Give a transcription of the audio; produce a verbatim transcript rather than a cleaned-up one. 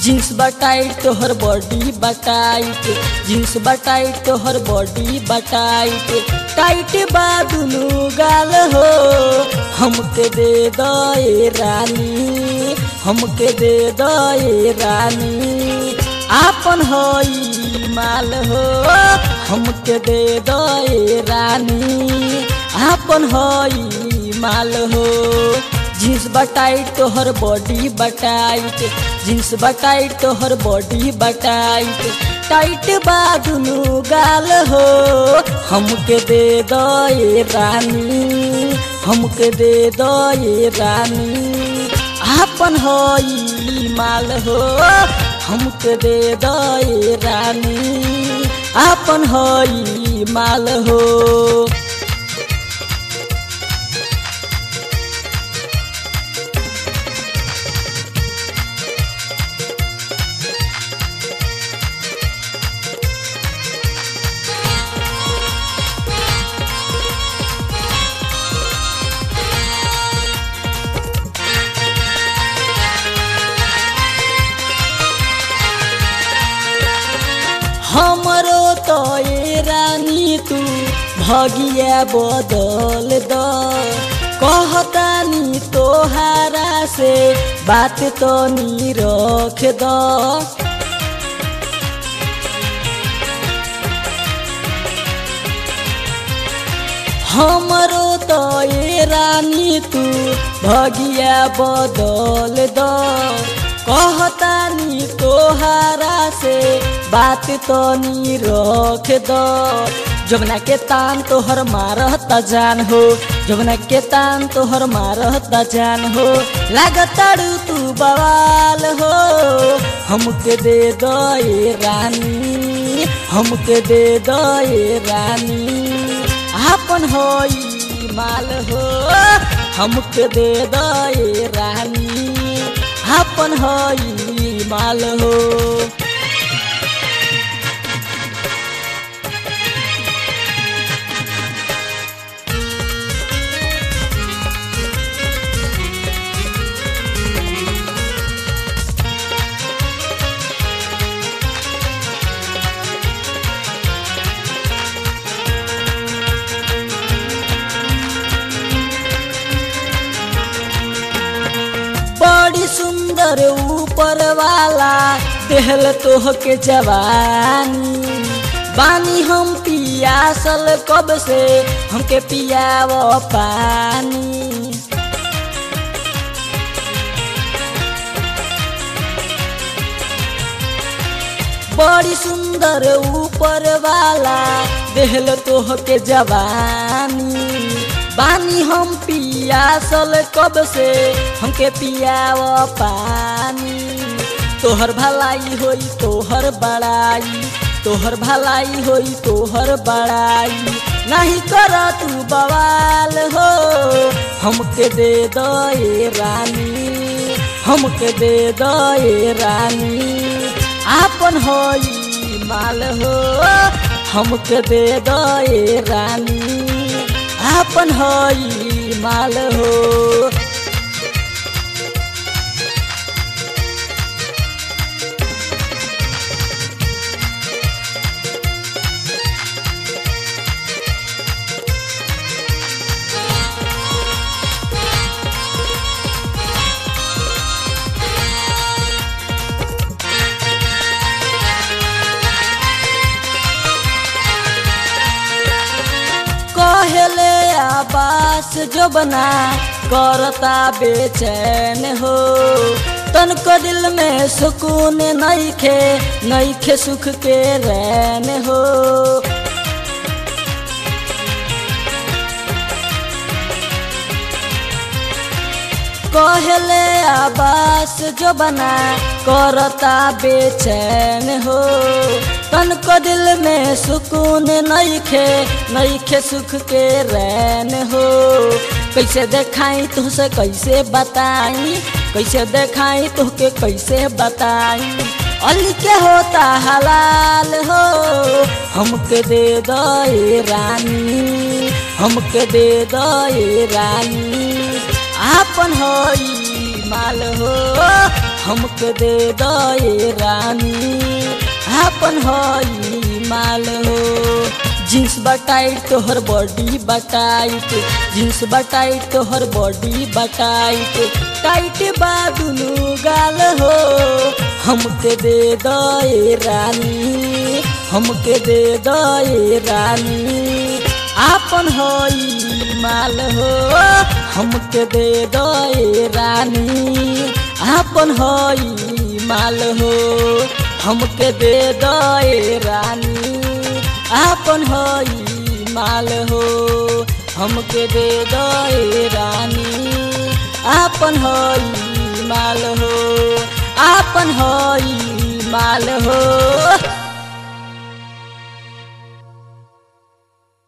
Jeans बटाइट तोहर body बटाइट, jeans बटाइट तोहर body बटाइट, tight बा दुनु गाल हो। हमके दे दे रानी, हमके दे दे रानी, आपन हई माल हो। हमके दे दे रानी, आपन हई माल हो। जीन्स बटाइट तोहर बॉडी बटाइट, जीन्स बटाइट तोहर बॉडी बटाइट, टाइट बा दुनु गाल हो। हमके दे दे रानी, हमके दे दे रानी, आपन हई माल हो। हमके दे दे रानी, आपन हई माल हो। हमरो तो ये रानी तू भगिया बदल द, कहतानी तोहारा से बात तो नी रख द। हमरो तो ये रानी तू भगिया बदल द, कहतानी तोहारा से बात तो नी रख दो। जमुना के तान तोहर मारता जान हो, जमुना के तान तोहर मारता जान हो। लागताड़ू तू बवाल हो। हमके दे दे रानी, हमके दे दे रानी, आपन होई माल हो। हमके दे दे रानी, आपन हई माल हो। बड़ी सुंदर ऊपर वाला देहल तोह के जवानी, बानी हम पियासल कब से, हमके पियाव पानी। बड़ी सुंदर ऊपर वाला देहल तोह के जवानी, बानी हम पियासल कब से, हमके पियाव पानी। तोहर भलाई होई तोहर बड़ाई, तोहर भलाई होई तोहर बड़ाई, नहीं कर तू बवाल हो। हमके दे दे रानी, हमके दे दे रानी, आपन होई माल हो। हमके दे दे रानी, आपन हई माल हो। कहले आबास जो बना करता बेचैन हो, तनको दिल में सुकून नइखे, नइखे सुख के रैन हो। कहले आबास जो बना करता बेचैन हो, तनको दिल में सुकून नइखे, नइखे सुख के रैन हो। कैसे देखाई तुझसे कैसे बताई, कैसे देखाई तुहके कैसे बताई, अली के होता हलाल हो। हमके दे दे रानी, हमके दे दे रानी, आपन होई माल हो। हमके दे दे रानी आपन हई माल हो। जींस बटाइट तोहर बॉडी बटाइट, जींस बटाइट तोहर बॉडी बटाइट, टाइट बा दुनु गाल हो। हमके दे दे रानी, हमके दे दे रानी आपन हई माल हो। हमके दे दे रानी आपन हई माल हो। हमके दे दे रानी आपन हई माल हो। हमके दे दे रानी आपन हई माल हो, आपन हई माल हो।